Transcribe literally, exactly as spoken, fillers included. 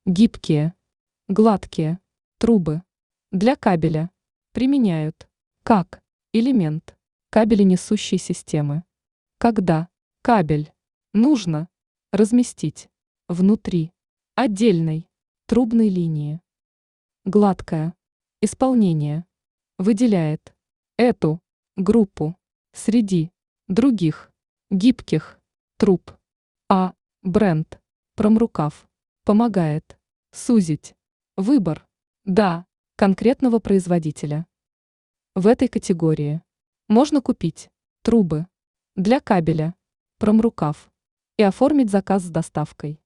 Гибкие, гладкие трубы для кабеля применяют как элемент кабеленесущей системы, когда кабель нужно разместить внутри отдельной трубной линии. Гладкое исполнение выделяет эту группу среди других гибких труб, а бренд Промрукав помогает сузить выбор до конкретного производителя. В этой категории можно купить трубы для кабеля Промрукав и оформить заказ с доставкой.